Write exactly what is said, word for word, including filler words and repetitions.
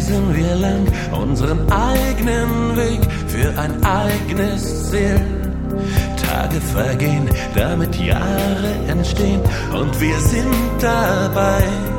reisen wir lang unseren eigenen Weg für ein eigenes Ziel. Tage vergehen, damit Jahre entstehen und wir sind dabei.